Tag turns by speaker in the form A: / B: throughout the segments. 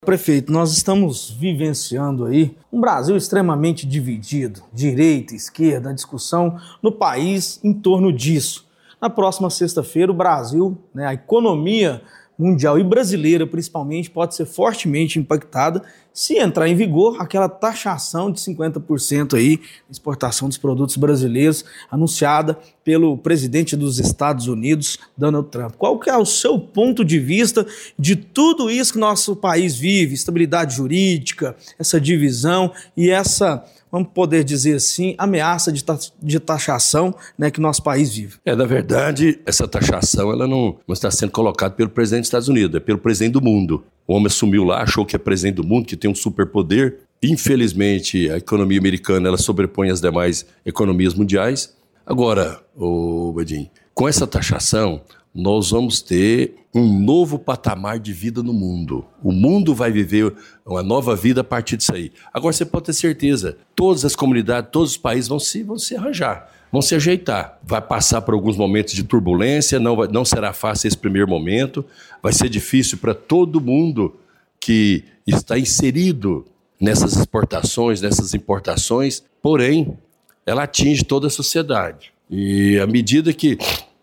A: Prefeito, nós estamos vivenciando aí um Brasil extremamente dividido, direita, esquerda, a discussão no país em torno disso. Na próxima sexta-feira, o Brasil, a economia mundial e brasileira principalmente, pode ser fortemente impactada se entrar em vigor aquela taxação de 50% aí, exportação dos produtos brasileiros, anunciada pelo presidente dos Estados Unidos, Donald Trump. Qual que é o seu ponto de vista de tudo isso que nosso país vive, estabilidade jurídica, essa divisão e essa, vamos poder dizer assim, ameaça de taxação, que nosso país vive?
B: Na verdade, essa taxação ela não está sendo colocada pelo presidente dos Estados Unidos, é pelo presidente do mundo. O homem assumiu lá, achou que é presidente do mundo, que tem um superpoder. Infelizmente, a economia americana ela sobrepõe as demais economias mundiais. Agora, Badim, com essa taxação, nós vamos ter um novo patamar de vida no mundo. O mundo vai viver uma nova vida a partir disso aí. Agora, você pode ter certeza, todas as comunidades, todos os países vão se arranjar, vão se ajeitar. Vai passar por alguns momentos de turbulência, não será fácil esse primeiro momento, vai ser difícil para todo mundo que está inserido nessas exportações, nessas importações, porém, ela atinge toda a sociedade. E à medida que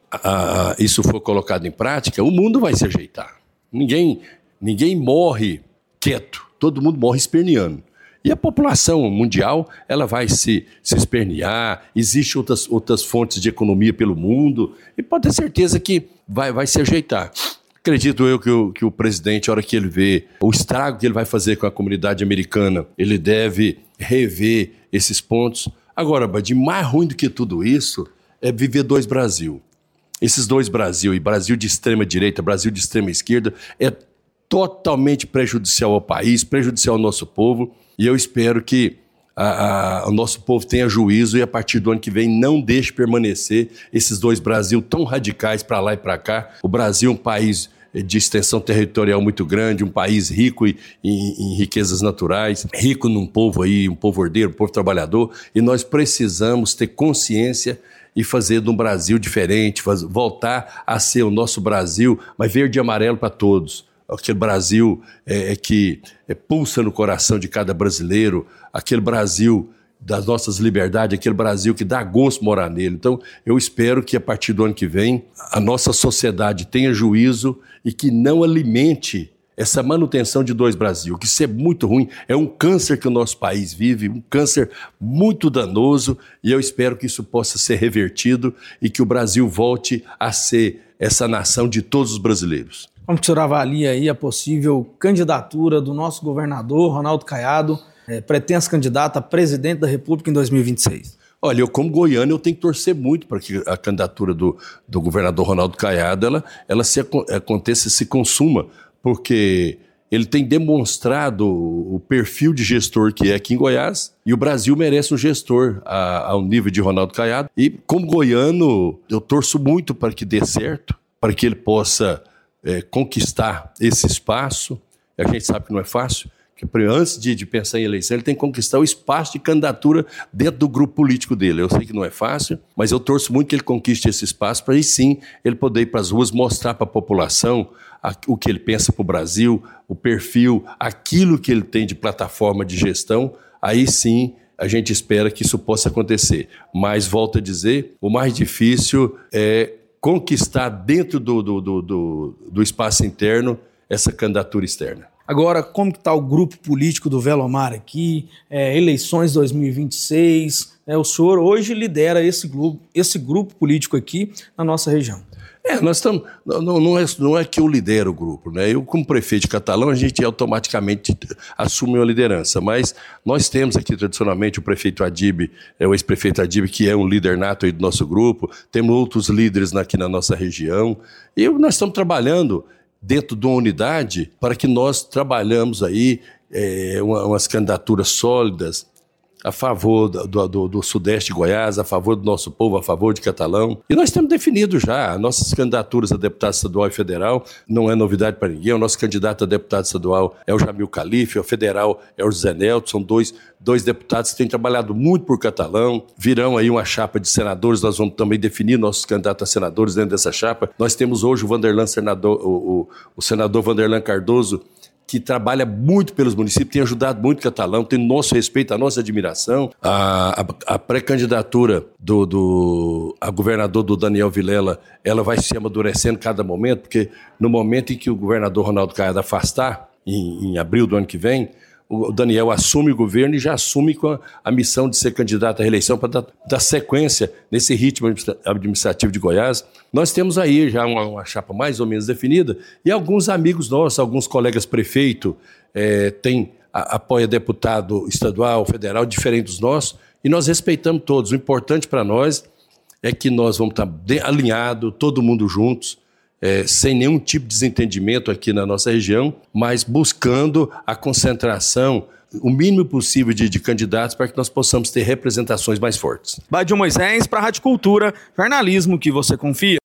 B: isso for colocado em prática, o mundo vai se ajeitar. Ninguém morre quieto, todo mundo morre esperneando. E a população mundial ela vai se espernear, existem outras fontes de economia pelo mundo, e pode ter certeza que vai se ajeitar. Acredito eu que o presidente, a hora que ele vê o estrago que ele vai fazer com a comunidade americana, ele deve rever esses pontos. Agora, Badim, mais ruim do que tudo isso é viver dois Brasil. Esses dois Brasil, e Brasil de extrema direita, Brasil de extrema esquerda, é totalmente prejudicial ao país, prejudicial ao nosso povo, e eu espero que o nosso povo tenha juízo e a partir do ano que vem não deixe permanecer esses dois Brasil tão radicais para lá e para cá. O Brasil é um país de extensão territorial muito grande, um país rico em riquezas naturais, rico num povo aí, um povo ordeiro, um povo trabalhador, e nós precisamos ter consciência e fazer de um Brasil diferente, voltar a ser o nosso Brasil, mas verde e amarelo para todos. Aquele Brasil que pulsa no coração de cada brasileiro, aquele Brasil das nossas liberdades, aquele Brasil que dá gosto morar nele. Então, eu espero que a partir do ano que vem, a nossa sociedade tenha juízo e que não alimente essa manutenção de dois Brasil, que isso é muito ruim, é um câncer que o nosso país vive, um câncer muito danoso, e eu espero que isso possa ser revertido e que o Brasil volte a ser essa nação de todos os brasileiros.
A: Como que o senhor avalia aí a possível candidatura do nosso governador, Ronaldo Caiado, pretenso candidato a presidente da República em 2026?
B: Olha, eu como goiano, eu tenho que torcer muito para que a candidatura do governador Ronaldo Caiado, ela aconteça e se consuma, porque ele tem demonstrado o perfil de gestor que é aqui em Goiás, e o Brasil merece um gestor ao nível de Ronaldo Caiado. E como goiano, eu torço muito para que dê certo, para que ele possa conquistar esse espaço. A gente sabe que não é fácil, que antes de pensar em eleição, ele tem que conquistar o espaço de candidatura dentro do grupo político dele. Eu sei que não é fácil, mas eu torço muito que ele conquiste esse espaço para aí sim ele poder ir para as ruas, mostrar para a população o que ele pensa para o Brasil, o perfil, aquilo que ele tem de plataforma de gestão. Aí sim a gente espera que isso possa acontecer. Mas, volto a dizer, o mais difícil é conquistar dentro do espaço interno essa candidatura externa.
A: Agora, como que está o grupo político do Velomar aqui, eleições 2026, o senhor hoje lidera esse grupo político aqui na nossa região.
B: Nós estamos, não é que eu lidero o grupo, né? Eu, como prefeito de Catalão, a gente automaticamente assume uma liderança, mas nós temos aqui tradicionalmente o prefeito Adib, o ex-prefeito Adib, que é um líder nato aí do nosso grupo, temos outros líderes aqui na nossa região, e nós estamos trabalhando dentro de uma unidade para que nós trabalhamos aí umas candidaturas sólidas a favor do Sudeste de Goiás, a favor do nosso povo, a favor de Catalão. E nós temos definido já nossas candidaturas a deputado estadual e federal, não é novidade para ninguém. O nosso candidato a deputado estadual é o Jamil Calife, o federal é o José Nelton, são dois deputados que têm trabalhado muito por Catalão. Virão aí uma chapa de senadores, nós vamos também definir nossos candidatos a senadores dentro dessa chapa. Nós temos hoje o senador Vanderlan Cardoso, que trabalha muito pelos municípios, tem ajudado muito o Catalão, tem nosso respeito, a nossa admiração. A pré-candidatura a governador do Daniel Vilela, ela vai se amadurecendo cada momento, porque no momento em que o governador Ronaldo Caiado afastar, em abril do ano que vem, o Daniel assume o governo e já assume com a missão de ser candidato à reeleição para dar sequência nesse ritmo administrativo de Goiás. Nós temos aí já uma chapa mais ou menos definida e alguns amigos nossos, alguns colegas prefeito, apoia deputado estadual, federal, diferente dos nossos, e nós respeitamos todos. O importante para nós é que nós vamos estar bem alinhados, todo mundo juntos, sem nenhum tipo de desentendimento aqui na nossa região, mas buscando a concentração, o mínimo possível de candidatos para que nós possamos ter representações mais fortes.
A: Badio Moisés para a Rádio Cultura, jornalismo que você confia.